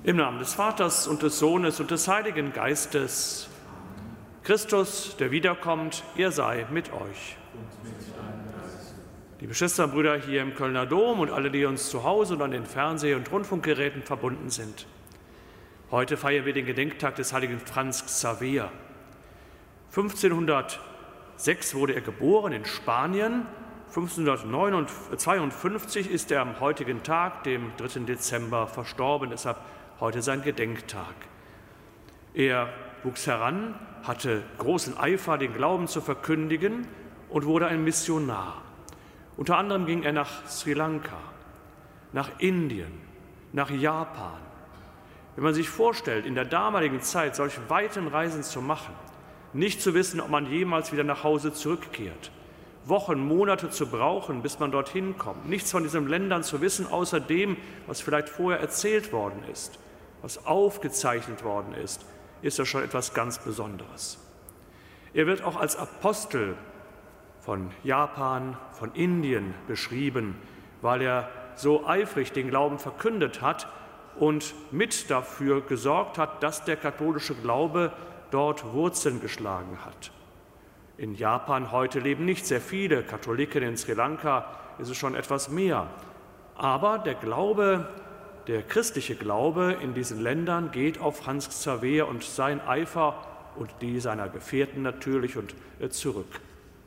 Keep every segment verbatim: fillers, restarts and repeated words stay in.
Im Namen des Vaters und des Sohnes und des Heiligen Geistes. Christus, der wiederkommt, er sei mit euch. Liebe Schwestern und Brüder hier im Kölner Dom und alle, die uns zu Hause und an den Fernseh- und Rundfunkgeräten verbunden sind. Heute feiern wir den Gedenktag des heiligen Franz Xaver. fünfzehnhundertsechs wurde er geboren in Spanien. fünfzehnhundertzweiundfünfzig ist er am heutigen Tag, dem dritten Dezember, verstorben. Deshalb heute sein Gedenktag. Er wuchs heran, hatte großen Eifer, den Glauben zu verkündigen und wurde ein Missionar. Unter anderem ging er nach Sri Lanka, nach Indien, nach Japan. Wenn man sich vorstellt, in der damaligen Zeit solche weiten Reisen zu machen, nicht zu wissen, ob man jemals wieder nach Hause zurückkehrt, Wochen, Monate zu brauchen, bis man dorthin kommt, nichts von diesen Ländern zu wissen, außer dem, was vielleicht vorher erzählt worden ist, was aufgezeichnet worden ist, ist das schon etwas ganz Besonderes. Er wird auch als Apostel von Japan, von Indien beschrieben, weil er so eifrig den Glauben verkündet hat und mit dafür gesorgt hat, dass der katholische Glaube dort Wurzeln geschlagen hat. In Japan heute leben nicht sehr viele Katholiken, in Sri Lanka ist es schon etwas mehr. Aber der Glaube, der christliche Glaube in diesen Ländern geht auf Franz Xaver und sein Eifer und die seiner Gefährten natürlich und äh, zurück.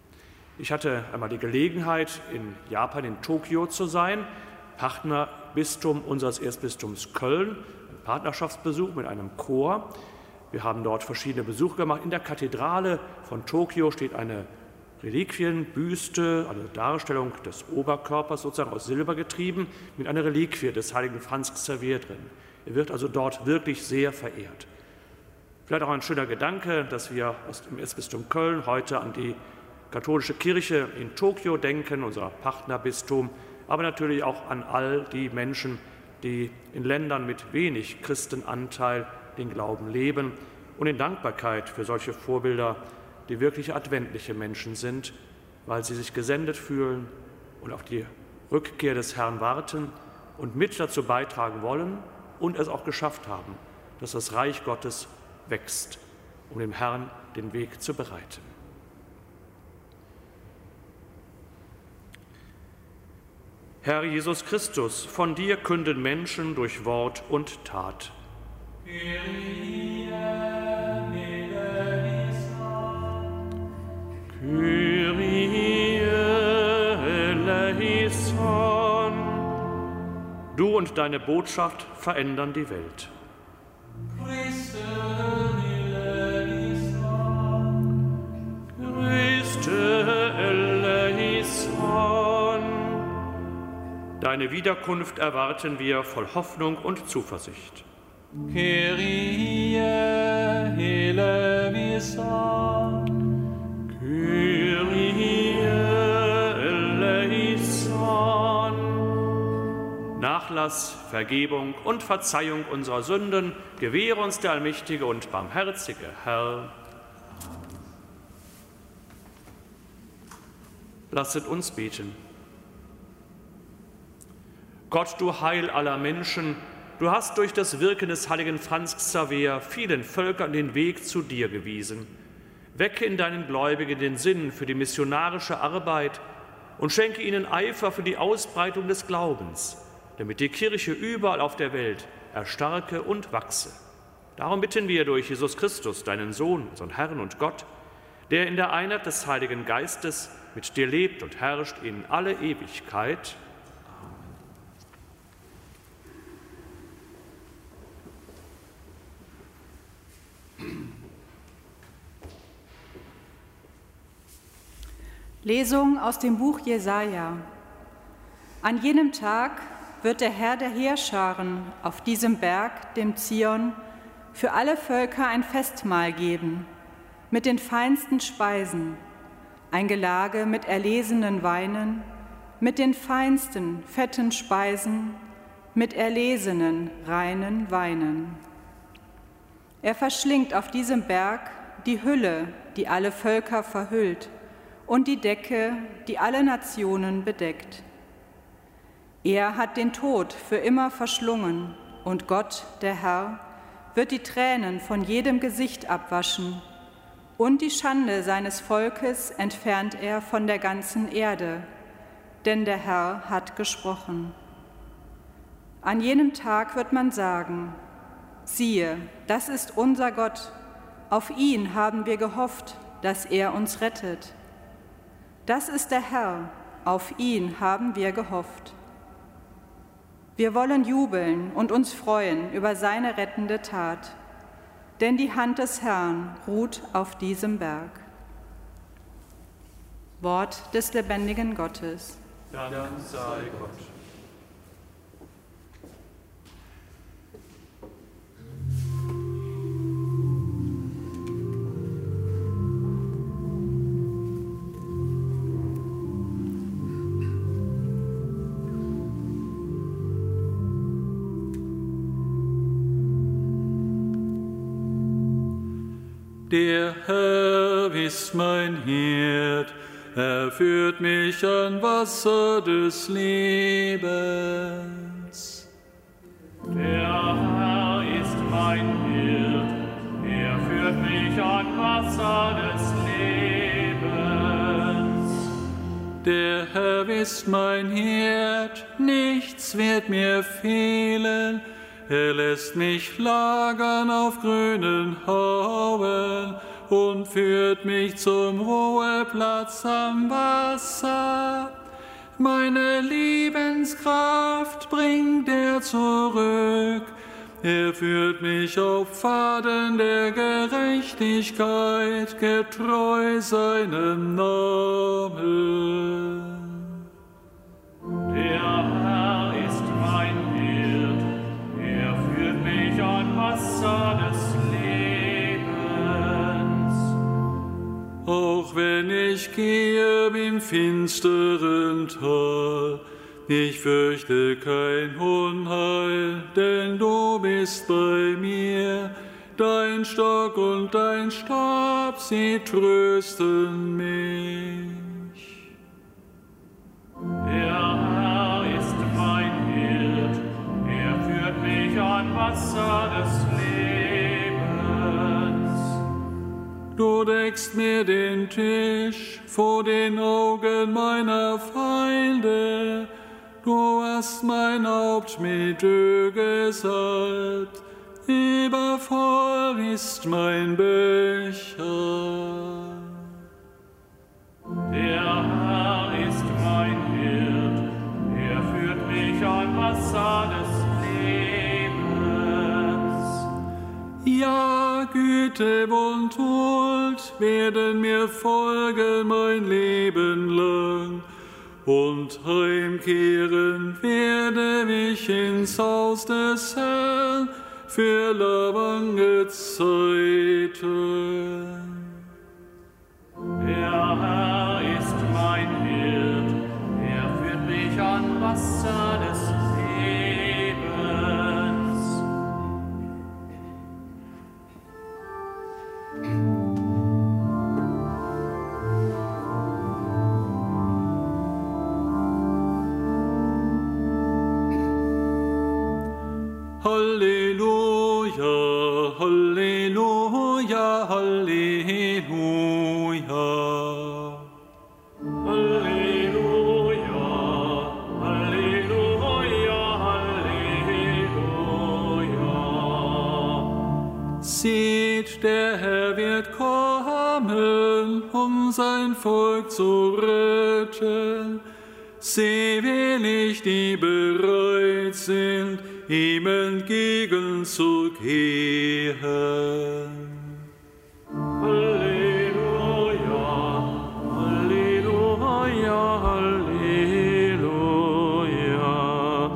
Ich hatte einmal die Gelegenheit, in Japan, in Tokio zu sein, Partnerbistum unseres Erzbistums Köln, ein Partnerschaftsbesuch mit einem Chor. Wir haben dort verschiedene Besuche gemacht. In der Kathedrale von Tokio steht eine Reliquienbüste, eine Darstellung des Oberkörpers sozusagen aus Silber getrieben, mit einer Reliquie des heiligen Franz Xaver drin. Er wird also dort wirklich sehr verehrt. Vielleicht auch ein schöner Gedanke, dass wir aus dem Erzbistum Köln heute an die katholische Kirche in Tokio denken, unser Partnerbistum, aber natürlich auch an all die Menschen, die in Ländern mit wenig Christenanteil den Glauben leben und in Dankbarkeit für solche Vorbilder, die wirklich adventliche Menschen sind, weil sie sich gesendet fühlen und auf die Rückkehr des Herrn warten und mit dazu beitragen wollen und es auch geschafft haben, dass das Reich Gottes wächst, um dem Herrn den Weg zu bereiten. Herr Jesus Christus, von dir künden Menschen durch Wort und Tat. Kyrie eleison. Kyrie eleison. Du und deine Botschaft verändern die Welt. Christe eleison. Christe eleison. Deine Wiederkunft erwarten wir voll Hoffnung und Zuversicht. Kyrie eleison. Kyrie eleison. Nachlass, Vergebung und Verzeihung unserer Sünden gewähre uns der allmächtige und barmherzige Herr. Lasset uns beten. Gott, du Heil aller Menschen, du hast durch das Wirken des heiligen Franz Xaver vielen Völkern den Weg zu dir gewiesen. Wecke in deinen Gläubigen den Sinn für die missionarische Arbeit und schenke ihnen Eifer für die Ausbreitung des Glaubens, damit die Kirche überall auf der Welt erstarke und wachse. Darum bitten wir durch Jesus Christus, deinen Sohn, unseren Herrn und Gott, der in der Einheit des Heiligen Geistes mit dir lebt und herrscht in alle Ewigkeit. Lesung aus dem Buch Jesaja. An jenem Tag wird der Herr der Heerscharen auf diesem Berg, dem Zion, für alle Völker ein Festmahl geben, mit den feinsten Speisen, ein Gelage mit erlesenen Weinen, mit den feinsten, fetten Speisen, mit erlesenen, reinen Weinen. Er verschlingt auf diesem Berg die Hülle, die alle Völker verhüllt, und die Decke, die alle Nationen bedeckt. Er hat den Tod für immer verschlungen und Gott, der Herr, wird die Tränen von jedem Gesicht abwaschen, und die Schande seines Volkes entfernt er von der ganzen Erde, denn der Herr hat gesprochen. An jenem Tag wird man sagen: Siehe, das ist unser Gott, auf ihn haben wir gehofft, dass er uns rettet. Das ist der Herr, auf ihn haben wir gehofft. Wir wollen jubeln und uns freuen über seine rettende Tat, denn die Hand des Herrn ruht auf diesem Berg. Wort des lebendigen Gottes. Dank sei Gott. Der Herr ist mein Hirt, er führt mich an Wasser des Lebens. Der Herr ist mein Hirt, er führt mich an Wasser des Lebens. Der Herr ist mein Hirt, nichts wird mir fehlen. Er lässt mich lagern auf grünen Hauen und führt mich zum Ruheplatz am Wasser. Meine Lebenskraft bringt er zurück. Er führt mich auf Pfaden der Gerechtigkeit, getreu seinem Namen. Der Herr ist mein Hirt, er führt mich an Wasser des Lebens. Auch wenn ich gehe im finsteren Tal, ich fürchte kein Unheil, denn du bist bei mir. Dein Stock und dein Stab, sie trösten mich. Der Herr ist mein Hirt, er führt mich an Wasser des Lebens. Du deckst mir den Tisch vor den Augen meiner Feinde. Du hast mein Haupt mit Öl gesalbt, übervoll ist mein Becher. Der Herr ist mein Hirt, er führt mich an Wasser des Lebens. Ja, Güte und Huld werden mir folgen mein Leben lang. Und heimkehren werde ich ins Haus des Herrn für lange Zeiten. Der Herr ist mein Hirt, er führt mich an Wasser des Lebens. Halleluja, Halleluja, Halleluja. Halleluja, Halleluja, Halleluja. Seht, der Herr wird kommen, um sein Volk zu retten. Selig, die bereit sind, ihm entgegenzugehen. Halleluja, Halleluja, Halleluja.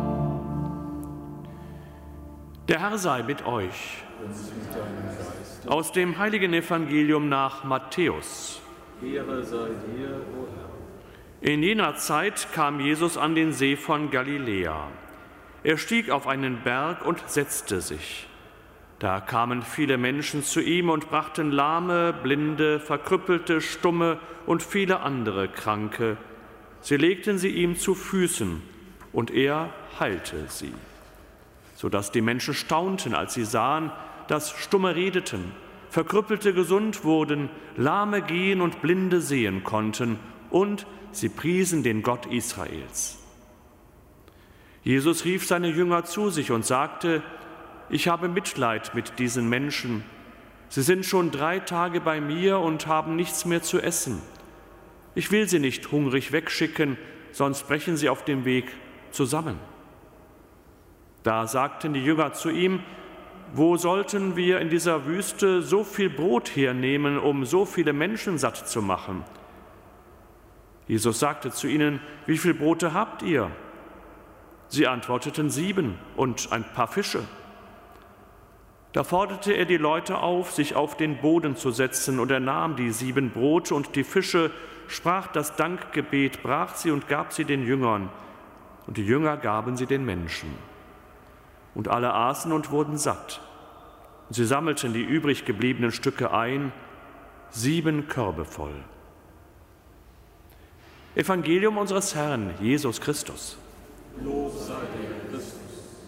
Der Herr sei mit euch. Aus dem heiligen Evangelium nach Matthäus. Ehre sei dir, o Herr. In jener Zeit kam Jesus an den See von Galiläa. Er stieg auf einen Berg und setzte sich. Da kamen viele Menschen zu ihm und brachten Lahme, Blinde, Verkrüppelte, Stumme und viele andere Kranke. Sie legten sie ihm zu Füßen, und er heilte sie. sodass die Menschen staunten, als sie sahen, dass Stumme redeten, Verkrüppelte gesund wurden, Lahme gehen und Blinde sehen konnten, und sie priesen den Gott Israels. Jesus rief seine Jünger zu sich und sagte: Ich habe Mitleid mit diesen Menschen. Sie sind schon drei Tage bei mir und haben nichts mehr zu essen. Ich will sie nicht hungrig wegschicken, sonst brechen sie auf dem Weg zusammen. Da sagten die Jünger zu ihm: Wo sollten wir in dieser Wüste so viel Brot hernehmen, um so viele Menschen satt zu machen? Jesus sagte zu ihnen: Wie viele Brote habt ihr? Sie antworteten: Sieben und ein paar Fische. Da forderte er die Leute auf, sich auf den Boden zu setzen, und er nahm die sieben Brote und die Fische, sprach das Dankgebet, brach sie und gab sie den Jüngern, und die Jünger gaben sie den Menschen. Und alle aßen und wurden satt. Und sie sammelten die übrig gebliebenen Stücke ein, sieben Körbe voll. Evangelium unseres Herrn Jesus Christus. Lob sei dir, Christus.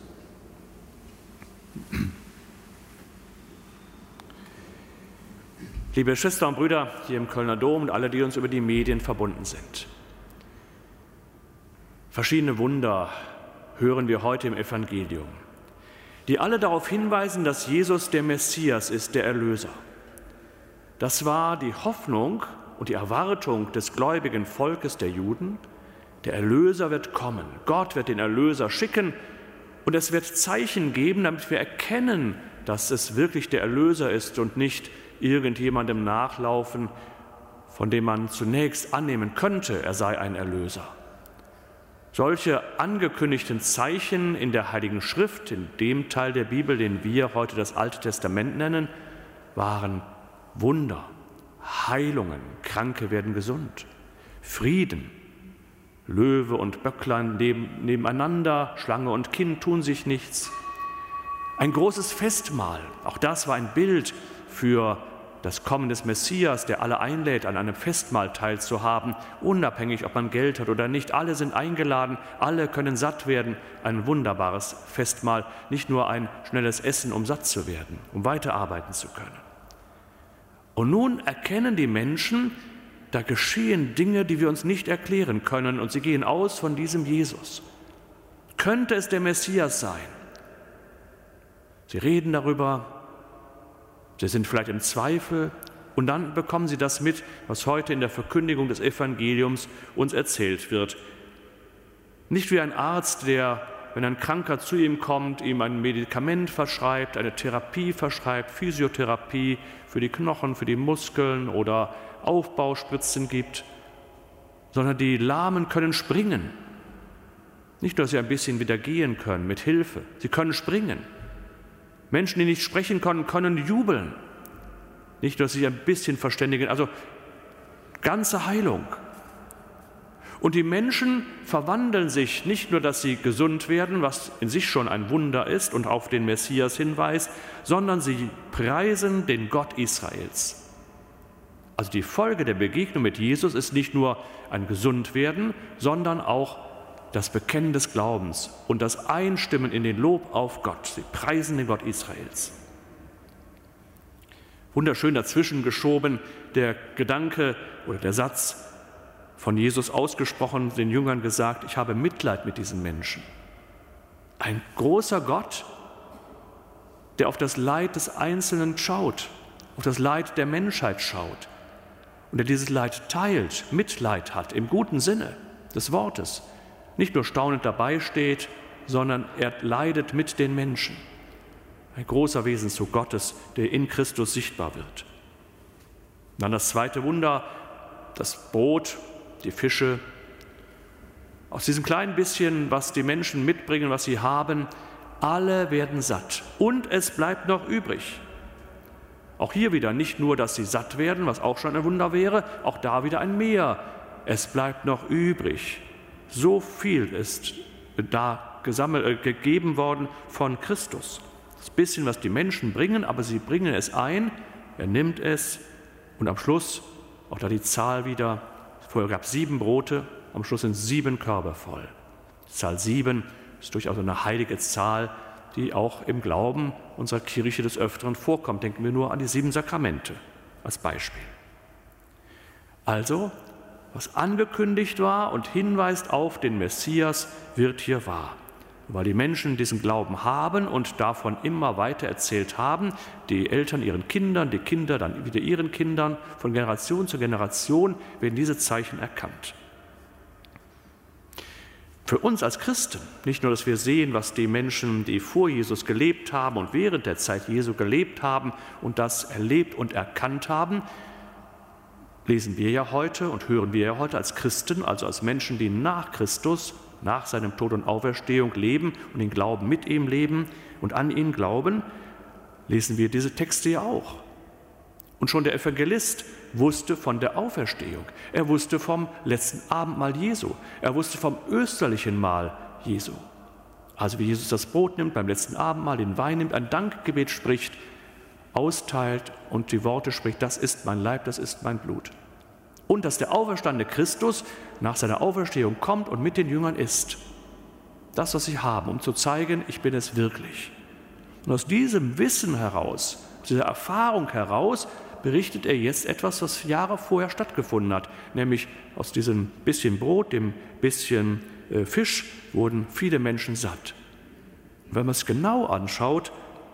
Liebe Schwestern und Brüder hier im Kölner Dom und alle, die uns über die Medien verbunden sind. Verschiedene Wunder hören wir heute im Evangelium, die alle darauf hinweisen, dass Jesus der Messias ist, der Erlöser. Das war die Hoffnung und die Erwartung des gläubigen Volkes der Juden. Der Erlöser wird kommen, Gott wird den Erlöser schicken, und es wird Zeichen geben, damit wir erkennen, dass es wirklich der Erlöser ist und nicht irgendjemandem nachlaufen, von dem man zunächst annehmen könnte, er sei ein Erlöser. Solche angekündigten Zeichen in der Heiligen Schrift, in dem Teil der Bibel, den wir heute das Alte Testament nennen, waren Wunder, Heilungen, Kranke werden gesund, Frieden, Löwe und Böcklein neben, nebeneinander, Schlange und Kind tun sich nichts. Ein großes Festmahl, auch das war ein Bild für das Kommen des Messias, der alle einlädt, an einem Festmahl teilzuhaben, unabhängig, ob man Geld hat oder nicht. Alle sind eingeladen, alle können satt werden. Ein wunderbares Festmahl, nicht nur ein schnelles Essen, um satt zu werden, um weiterarbeiten zu können. Und nun erkennen die Menschen, da geschehen Dinge, die wir uns nicht erklären können, und sie gehen aus von diesem Jesus. Könnte es der Messias sein? Sie reden darüber, sie sind vielleicht im Zweifel, und dann bekommen sie das mit, was heute in der Verkündigung des Evangeliums uns erzählt wird. Nicht wie ein Arzt, der, wenn ein Kranker zu ihm kommt, ihm ein Medikament verschreibt, eine Therapie verschreibt, Physiotherapie für die Knochen, für die Muskeln oder Aufbauspritzen gibt, sondern die Lahmen können springen. Nicht nur, dass sie ein bisschen wieder gehen können mit Hilfe, sie können springen. Menschen, die nicht sprechen können, können jubeln. Nicht nur, dass sie sich ein bisschen verständigen, also ganze Heilung. Und die Menschen verwandeln sich nicht nur, dass sie gesund werden, was in sich schon ein Wunder ist und auf den Messias hinweist, sondern sie preisen den Gott Israels. Also die Folge der Begegnung mit Jesus ist nicht nur ein Gesundwerden, sondern auch das Bekennen des Glaubens und das Einstimmen in den Lob auf Gott. Sie preisen den Gott Israels. Wunderschön dazwischen geschoben der Gedanke oder der Satz von Jesus ausgesprochen, den Jüngern gesagt: Ich habe Mitleid mit diesen Menschen. Ein großer Gott, der auf das Leid des Einzelnen schaut, auf das Leid der Menschheit schaut und der dieses Leid teilt, Mitleid hat im guten Sinne des Wortes. Nicht nur staunend dabei steht, sondern er leidet mit den Menschen. Ein großer Wesenszug Gottes, der in Christus sichtbar wird. Dann das zweite Wunder, das Brot, die Fische. Aus diesem kleinen bisschen, was die Menschen mitbringen, was sie haben, alle werden satt. Und es bleibt noch übrig. Auch hier wieder nicht nur, dass sie satt werden, was auch schon ein Wunder wäre, auch da wieder ein Mehr. Es bleibt noch übrig. So viel ist da gesammelt, äh, gegeben worden von Christus. Das bisschen, was die Menschen bringen, aber sie bringen es ein, er nimmt es, und am Schluss, auch da die Zahl wieder, vorher gab es sieben Brote, am Schluss sind sieben Körbe voll. Die Zahl sieben ist durchaus eine heilige Zahl, die auch im Glauben unserer Kirche des Öfteren vorkommt. Denken wir nur an die sieben Sakramente als Beispiel. Also, was angekündigt war und hinweist auf den Messias, wird hier wahr. Weil die Menschen diesen Glauben haben und davon immer weiter erzählt haben, die Eltern ihren Kindern, die Kinder dann wieder ihren Kindern, von Generation zu Generation werden diese Zeichen erkannt. Für uns als Christen, nicht nur, dass wir sehen, was die Menschen, die vor Jesus gelebt haben und während der Zeit Jesu gelebt haben und das erlebt und erkannt haben, lesen wir ja heute und hören wir ja heute als Christen, also als Menschen, die nach Christus, nach seinem Tod und Auferstehung leben und den Glauben mit ihm leben und an ihn glauben, lesen wir diese Texte ja auch. Und schon der Evangelist wusste von der Auferstehung. Er wusste vom letzten Abendmahl Jesu. Er wusste vom österlichen Mahl Jesu. Also wie Jesus das Brot nimmt beim letzten Abendmahl, den Wein nimmt, ein Dankgebet spricht, austeilt und die Worte spricht, das ist mein Leib, das ist mein Blut. Und dass der auferstandene Christus nach seiner Auferstehung kommt und mit den Jüngern ist. Das, was sie haben, um zu zeigen, ich bin es wirklich. Und aus diesem Wissen heraus, aus dieser Erfahrung heraus, berichtet er jetzt etwas, was Jahre vorher stattgefunden hat. Nämlich aus diesem bisschen Brot, dem bisschen äh, Fisch, wurden viele Menschen satt. Und wenn man es genau anschaut,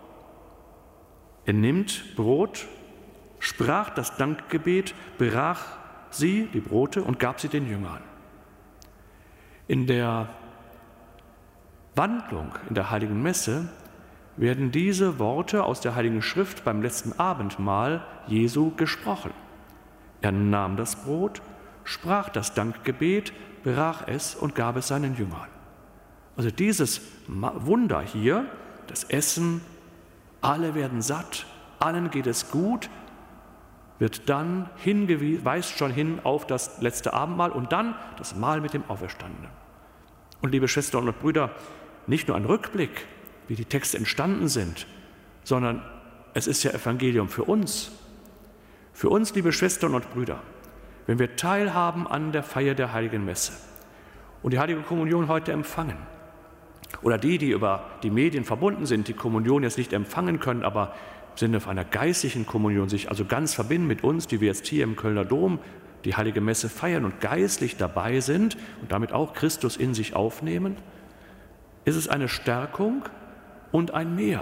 er nimmt Brot, sprach das Dankgebet, brach sie, die Brote, und gab sie den Jüngern. In der Wandlung, in der Heiligen Messe, werden diese Worte aus der Heiligen Schrift beim letzten Abendmahl Jesu gesprochen. Er nahm das Brot, sprach das Dankgebet, brach es und gab es seinen Jüngern. Also dieses Wunder hier, das Essen, alle werden satt, allen geht es gut, wird dann hingewiesen, weist schon hin auf das letzte Abendmahl und dann das Mahl mit dem Auferstandenen. Und liebe Schwestern und Brüder, nicht nur ein Rückblick, wie die Texte entstanden sind, sondern es ist ja Evangelium für uns. Für uns, liebe Schwestern und Brüder, wenn wir teilhaben an der Feier der Heiligen Messe und die Heilige Kommunion heute empfangen, oder die, die über die Medien verbunden sind, die Kommunion jetzt nicht empfangen können, aber im Sinne einer geistlichen Kommunion sich also ganz verbinden mit uns, die wir jetzt hier im Kölner Dom die Heilige Messe feiern und geistlich dabei sind und damit auch Christus in sich aufnehmen, ist es eine Stärkung und ein Mehr.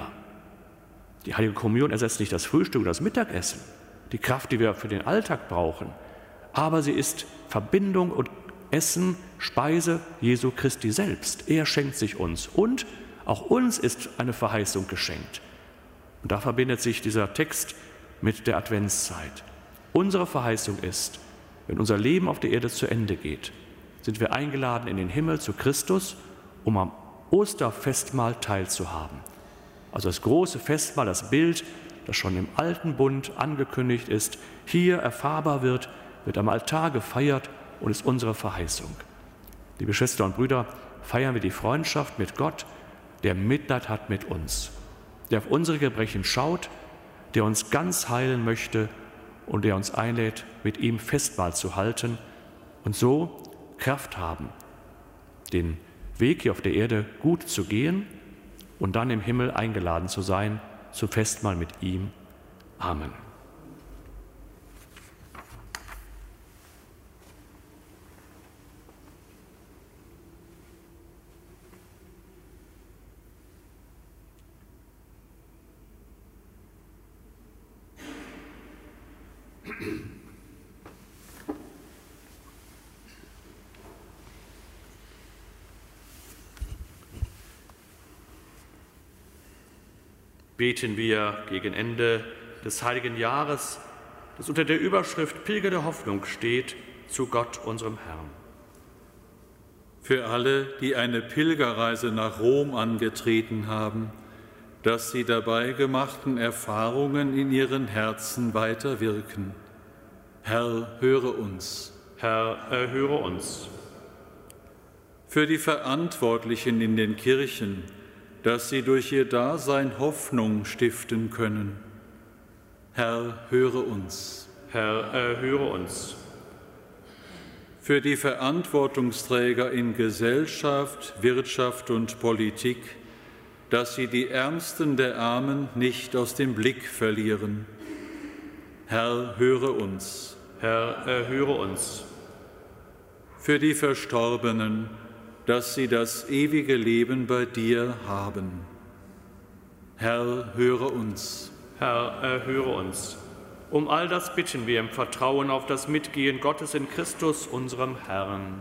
Die Heilige Kommunion ersetzt nicht das Frühstück oder das Mittagessen, die Kraft, die wir für den Alltag brauchen, aber sie ist Verbindung und Essen, Speise Jesu Christi selbst. Er schenkt sich uns und auch uns ist eine Verheißung geschenkt. Und da verbindet sich dieser Text mit der Adventszeit. Unsere Verheißung ist, wenn unser Leben auf der Erde zu Ende geht, sind wir eingeladen in den Himmel zu Christus, um am Osterfestmahl teilzuhaben. Also das große Festmahl, das Bild, das schon im Alten Bund angekündigt ist, hier erfahrbar wird, wird am Altar gefeiert und ist unsere Verheißung. Liebe Schwestern und Brüder, feiern wir die Freundschaft mit Gott, der Mitleid hat mit uns, der auf unsere Gebrechen schaut, der uns ganz heilen möchte und der uns einlädt, mit ihm Festmahl zu halten und so Kraft haben, den Weg hier auf der Erde gut zu gehen und dann im Himmel eingeladen zu sein zum Festmahl mit ihm. Amen. Beten wir gegen Ende des heiligen Jahres, das unter der Überschrift Pilger der Hoffnung steht, zu Gott, unserem Herrn. Für alle, die eine Pilgerreise nach Rom angetreten haben, dass die dabei gemachten Erfahrungen in ihren Herzen weiterwirken. Herr, höre uns. Herr, erhöre uns. Für die Verantwortlichen in den Kirchen, dass sie durch ihr Dasein Hoffnung stiften können. Herr, höre uns. Herr, erhöre uns. Für die Verantwortungsträger in Gesellschaft, Wirtschaft und Politik, dass sie die Ärmsten der Armen nicht aus dem Blick verlieren. Herr, höre uns. Herr, erhöre uns. Für die Verstorbenen, dass sie das ewige Leben bei dir haben. Herr, höre uns. Herr, erhöre uns. Um all das bitten wir im Vertrauen auf das Mitgehen Gottes in Christus, unserem Herrn.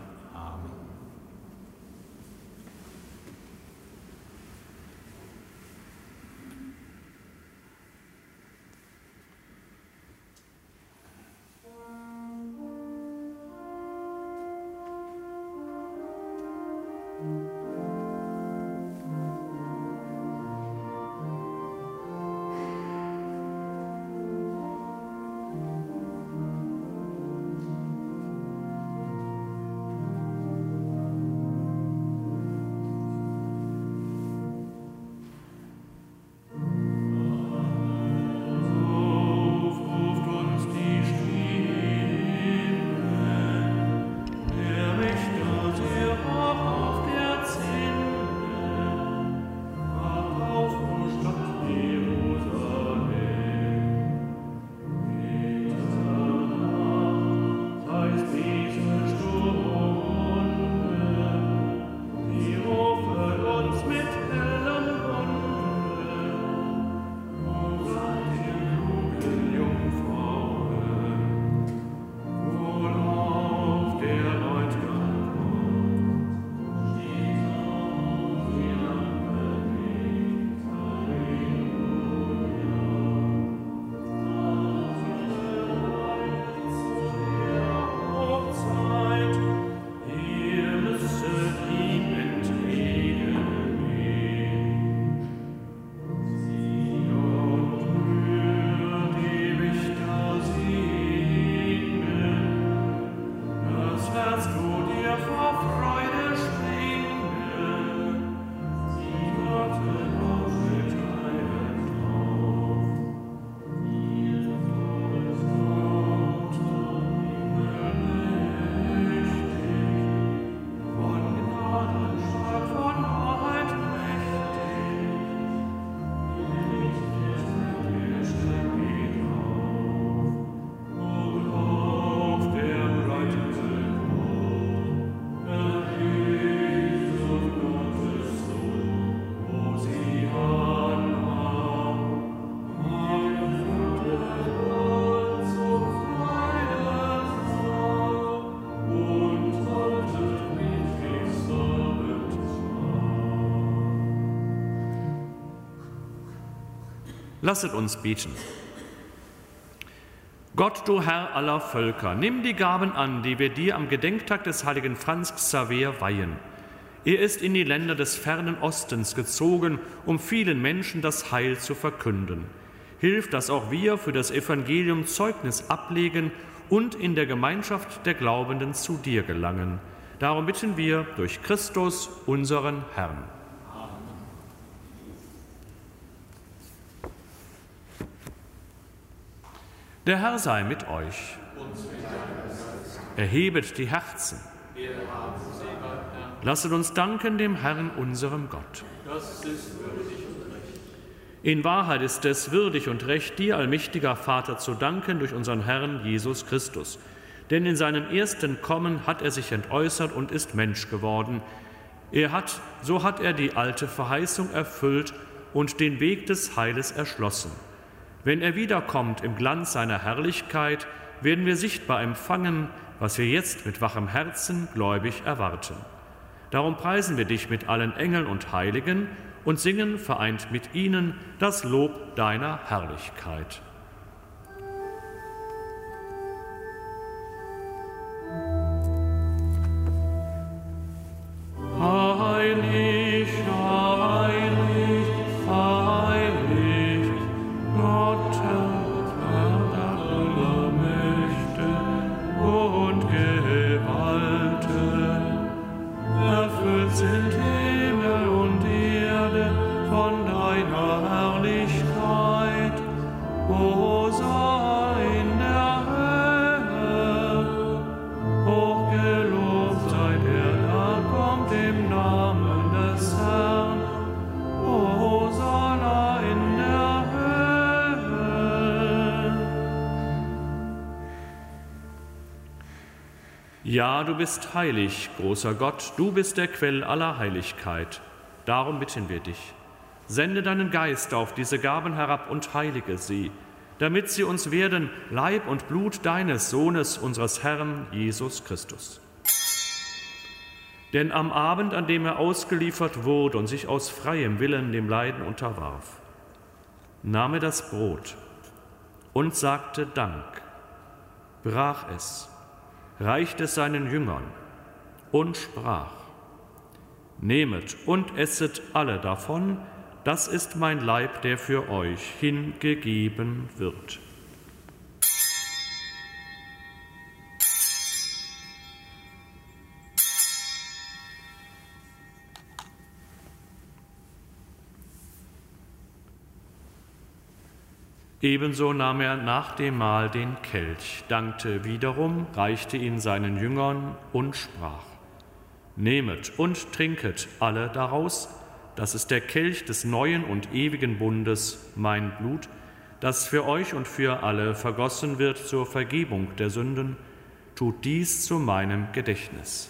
Lasset uns beten. Gott, du Herr aller Völker, nimm die Gaben an, die wir dir am Gedenktag des heiligen Franz Xaver weihen. Er ist in die Länder des fernen Ostens gezogen, um vielen Menschen das Heil zu verkünden. Hilf, dass auch wir für das Evangelium Zeugnis ablegen und in der Gemeinschaft der Glaubenden zu dir gelangen. Darum bitten wir durch Christus, unseren Herrn. Der Herr sei mit euch. Erhebet die Herzen. Lasset uns danken dem Herrn, unserem Gott. In Wahrheit ist es würdig und recht, dir, allmächtiger Vater, zu danken durch unseren Herrn Jesus Christus. Denn in seinem ersten Kommen hat er sich entäußert und ist Mensch geworden. Er hat, so hat er die alte Verheißung erfüllt und den Weg des Heiles erschlossen. Wenn er wiederkommt im Glanz seiner Herrlichkeit, werden wir sichtbar empfangen, was wir jetzt mit wachem Herzen gläubig erwarten. Darum preisen wir dich mit allen Engeln und Heiligen und singen vereint mit ihnen das Lob deiner Herrlichkeit. Heilig, heilig, heilig, Gott, Herr aller Mächte und Gewalten. Erfüllt sind Himmel und Erde von deiner Herrlichkeit. Hosanna in der Höhe. Hochgelobt sei der, der kommt im Namen des Herrn. Ja, du bist heilig, großer Gott, du bist der Quell aller Heiligkeit. Darum bitten wir dich. Sende deinen Geist auf diese Gaben herab und heilige sie, damit sie uns werden Leib und Blut deines Sohnes, unseres Herrn Jesus Christus. Denn am Abend, an dem er ausgeliefert wurde und sich aus freiem Willen dem Leiden unterwarf, nahm er das Brot und sagte Dank, brach es, reichte es seinen Jüngern und sprach: Nehmet und esset alle davon, das ist mein Leib, der für euch hingegeben wird. Ebenso nahm er nach dem Mahl den Kelch, dankte wiederum, reichte ihn seinen Jüngern und sprach: Nehmet und trinket alle daraus, das ist der Kelch des neuen und ewigen Bundes, mein Blut, das für euch und für alle vergossen wird zur Vergebung der Sünden. Tut dies zu meinem Gedächtnis.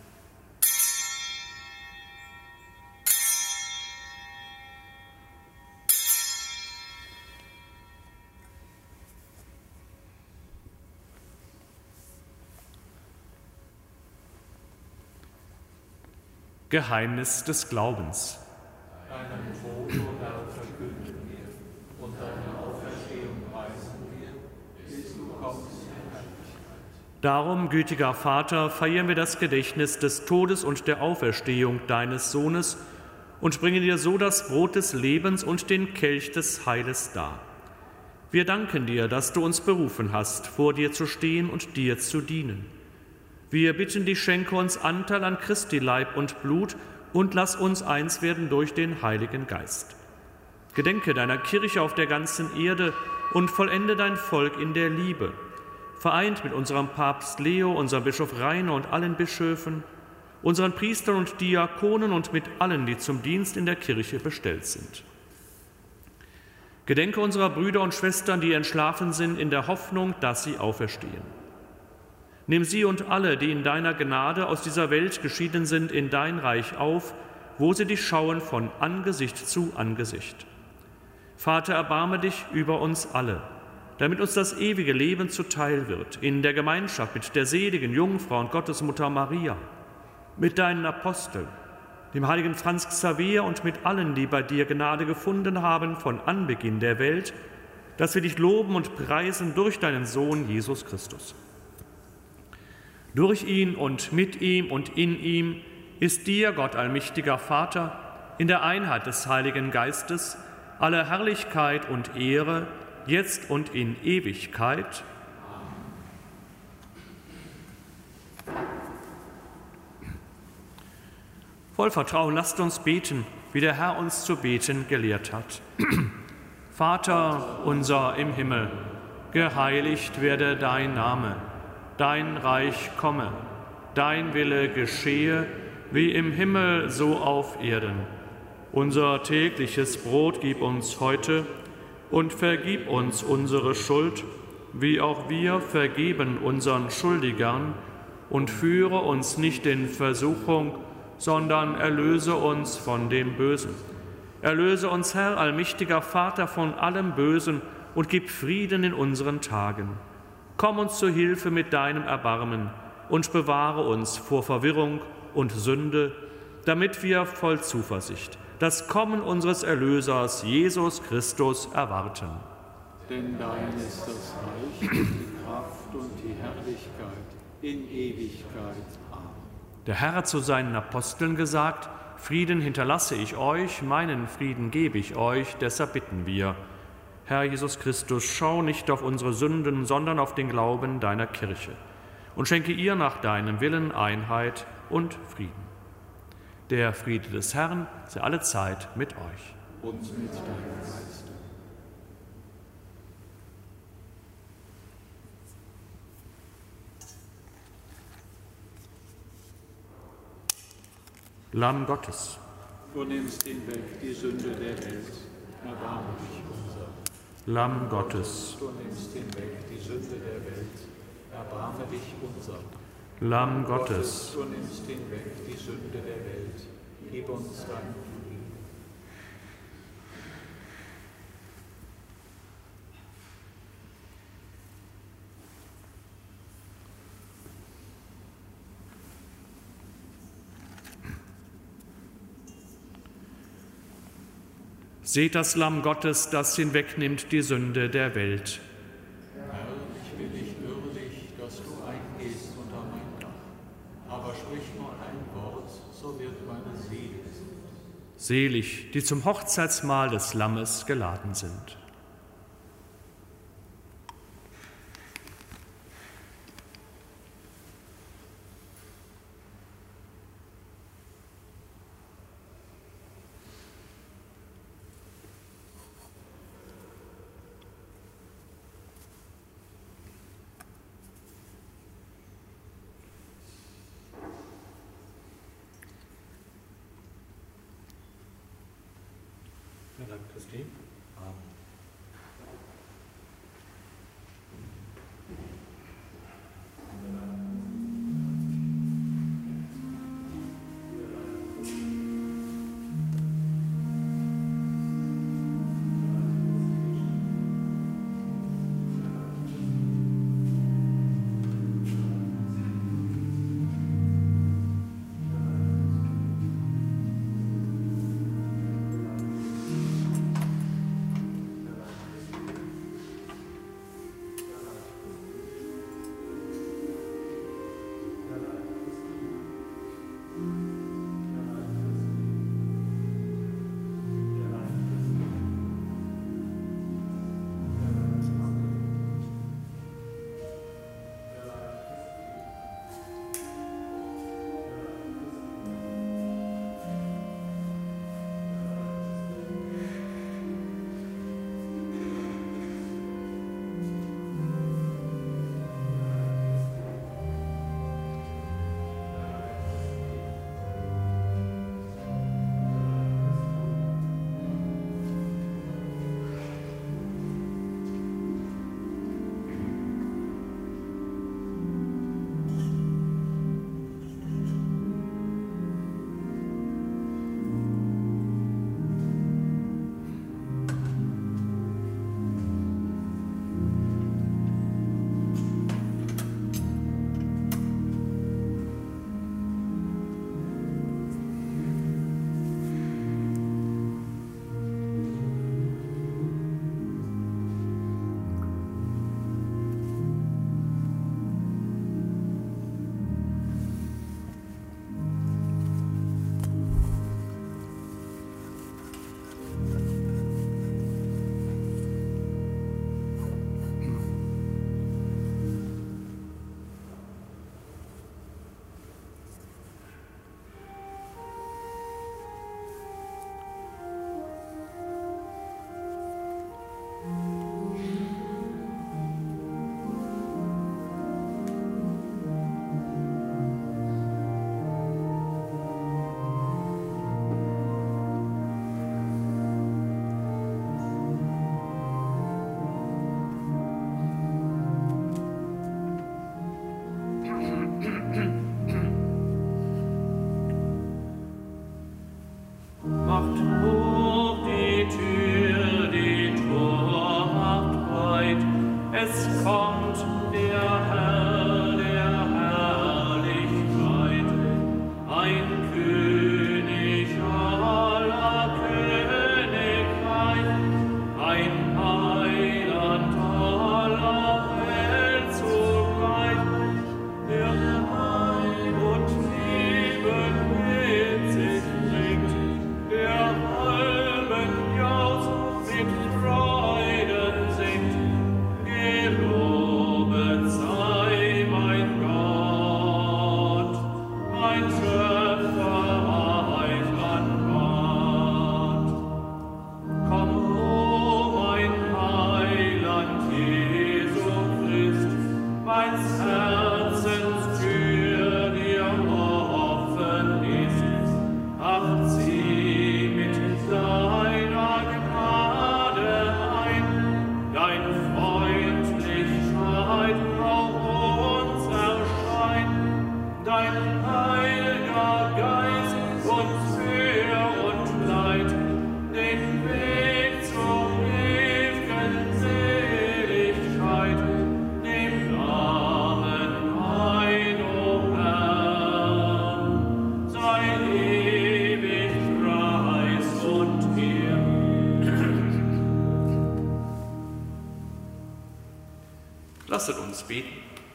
Geheimnis des Glaubens. Deinen Tod, o Herr, verkünden wir, und deine Auferstehung preisen wir, bis du kommst in Herrlichkeit. Darum, gütiger Vater, feiern wir das Gedächtnis des Todes und der Auferstehung deines Sohnes und bringen dir so das Brot des Lebens und den Kelch des Heiles dar. Wir danken dir, dass du uns berufen hast, vor dir zu stehen und dir zu dienen. Wir bitten dich, schenke uns Anteil an Christi Leib und Blut und lass uns eins werden durch den Heiligen Geist. Gedenke deiner Kirche auf der ganzen Erde und vollende dein Volk in der Liebe, vereint mit unserem Papst Leo, unserem Bischof Rainer und allen Bischöfen, unseren Priestern und Diakonen und mit allen, die zum Dienst in der Kirche bestellt sind. Gedenke unserer Brüder und Schwestern, die entschlafen sind, in der Hoffnung, dass sie auferstehen. Nimm sie und alle, die in deiner Gnade aus dieser Welt geschieden sind, in dein Reich auf, wo sie dich schauen von Angesicht zu Angesicht. Vater, erbarme dich über uns alle, damit uns das ewige Leben zuteil wird, in der Gemeinschaft mit der seligen Jungfrau und Gottesmutter Maria, mit deinen Aposteln, dem heiligen Franz Xaver und mit allen, die bei dir Gnade gefunden haben von Anbeginn der Welt, dass wir dich loben und preisen durch deinen Sohn Jesus Christus. Durch ihn und mit ihm und in ihm ist dir, Gott allmächtiger Vater, in der Einheit des Heiligen Geistes, alle Herrlichkeit und Ehre, jetzt und in Ewigkeit. Voll Vertrauen lasst uns beten, wie der Herr uns zu beten gelehrt hat. Vater unser im Himmel, geheiligt werde dein Name. Dein Reich komme, dein Wille geschehe, wie im Himmel so auf Erden. Unser tägliches Brot gib uns heute und vergib uns unsere Schuld, wie auch wir vergeben unseren Schuldigern, und führe uns nicht in Versuchung, sondern erlöse uns von dem Bösen. Erlöse uns, Herr, allmächtiger Vater, von allem Bösen und gib Frieden in unseren Tagen. Komm uns zu Hilfe mit deinem Erbarmen und bewahre uns vor Verwirrung und Sünde, damit wir voll Zuversicht das Kommen unseres Erlösers, Jesus Christus, erwarten. Denn dein ist das Reich, die Kraft und die Herrlichkeit in Ewigkeit. Amen. Der Herr hat zu seinen Aposteln gesagt: Frieden hinterlasse ich euch, meinen Frieden gebe ich euch, deshalb bitten wir. Herr Jesus Christus, schau nicht auf unsere Sünden, sondern auf den Glauben deiner Kirche und schenke ihr nach deinem Willen Einheit und Frieden. Der Friede des Herrn sei alle Zeit mit euch. Und mit deinem Geiste. Lamm Gottes. Du nimmst hinweg die Sünde der Welt, erbarme dich unser. Lamm Gottes. Du nimmst hinweg die Sünde der Welt, erbarme dich unser. Lamm Gottes, du nimmst hinweg die Sünde der Welt, gib uns dein Frieden. Seht das Lamm Gottes, das hinwegnimmt die Sünde der Welt. Herr, ich bin nicht würdig, dass du eingehst unter mein Dach, aber sprich nur ein Wort, so wird meine Seele gesund. Selig, die zum Hochzeitsmahl des Lammes geladen sind. Vielen Dank, Christi. Amen. Lasset uns beten.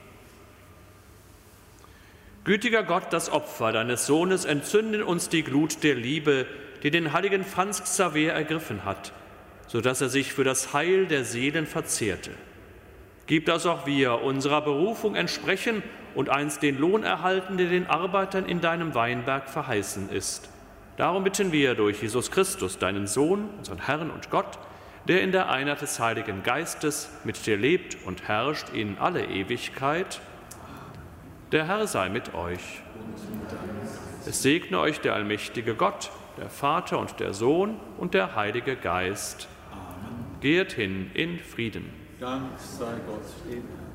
Gütiger Gott, das Opfer deines Sohnes entzündet uns die Glut der Liebe, die den heiligen Franz Xaver ergriffen hat, so dass er sich für das Heil der Seelen verzehrte. Gib, dass auch wir unserer Berufung entsprechen und einst den Lohn erhalten, der den Arbeitern in deinem Weinberg verheißen ist. Darum bitten wir durch Jesus Christus, deinen Sohn, unseren Herrn und Gott, der in der Einheit des Heiligen Geistes mit dir lebt und herrscht in alle Ewigkeit. Der Herr sei mit euch. Es segne euch der allmächtige Gott, der Vater und der Sohn und der Heilige Geist. Amen. Geht hin in Frieden. Dank sei Gott.